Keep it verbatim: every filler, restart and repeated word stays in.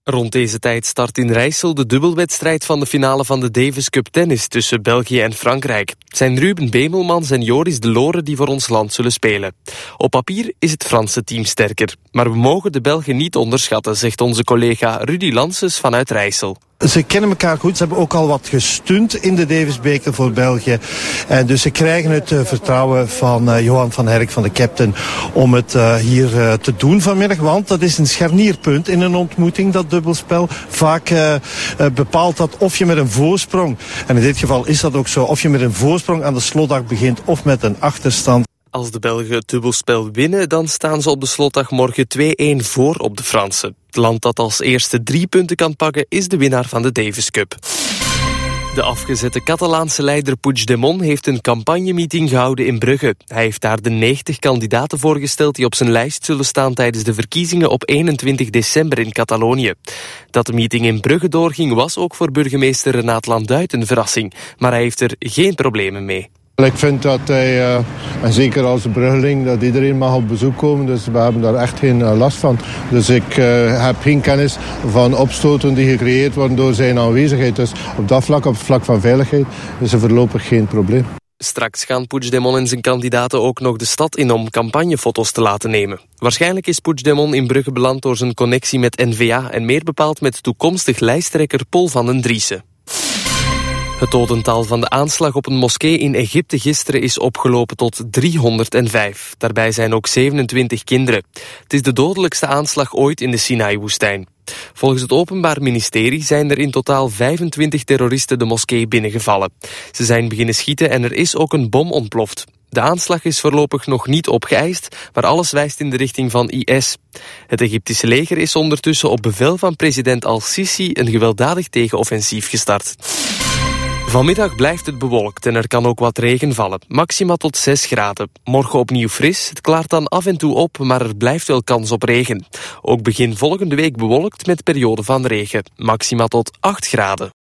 Rond deze tijd start in Rijssel de dubbelwedstrijd van de finale van de Davis Cup tennis tussen België en Frankrijk. Het zijn Ruben Bemelmans en Joris de Lore die voor ons land zullen spelen. Op papier is het Franse team sterker. Maar we mogen de Belgen niet onderschatten, zegt onze collega Rudy Lanses vanuit Rijssel. Ze kennen elkaar goed. Ze hebben ook al wat gestunt in de Davisbeker voor België. En dus ze krijgen het uh, vertrouwen van uh, Johan van Herk, van de captain, om het uh, hier uh, te doen vanmiddag. Want dat is een scharnierpunt in een ontmoeting, dat dubbelspel. Vaak uh, uh, bepaalt dat of je met een voorsprong, en in dit geval is dat ook zo, of je met een voorsprong aan de slotdag begint of met een achterstand. Als de Belgen het dubbelspel winnen, dan staan ze op de slotdag morgen twee-een voor op de Fransen. Het land dat als eerste drie punten kan pakken is de winnaar van de Davis Cup. De afgezette Catalaanse leider Puigdemont heeft een campagnemeeting gehouden in Brugge. Hij heeft daar de negentig kandidaten voorgesteld die op zijn lijst zullen staan tijdens de verkiezingen op eenentwintig december in Catalonië. Dat de meeting in Brugge doorging was ook voor burgemeester Renaat Landuit een verrassing, maar hij heeft er geen problemen mee. Ik vind dat hij, uh, en zeker als Bruggeling, dat iedereen mag op bezoek komen. Dus we hebben daar echt geen uh, last van. Dus ik uh, heb geen kennis van opstoten die gecreëerd worden door zijn aanwezigheid. Dus op dat vlak, op het vlak van veiligheid, is er voorlopig geen probleem. Straks gaan Puigdemont en zijn kandidaten ook nog de stad in om campagnefoto's te laten nemen. Waarschijnlijk is Puigdemont in Brugge beland door zijn connectie met N V A en meer bepaald met toekomstig lijsttrekker Paul van den Driessen. Het dodental van de aanslag op een moskee in Egypte gisteren is opgelopen tot driehonderdvijf. Daarbij zijn ook zevenentwintig kinderen. Het is de dodelijkste aanslag ooit in de Sinaï-woestijn. Volgens het Openbaar Ministerie zijn er in totaal vijfentwintig terroristen de moskee binnengevallen. Ze zijn beginnen schieten en er is ook een bom ontploft. De aanslag is voorlopig nog niet opgeëist, maar alles wijst in de richting van I S. Het Egyptische leger is ondertussen op bevel van president Al-Sisi een gewelddadig tegenoffensief gestart. Vanmiddag blijft het bewolkt en er kan ook wat regen vallen. Maxima tot zes graden. Morgen opnieuw fris. Het klaart dan af en toe op, maar er blijft wel kans op regen. Ook begin volgende week bewolkt met perioden van regen. Maxima tot acht graden.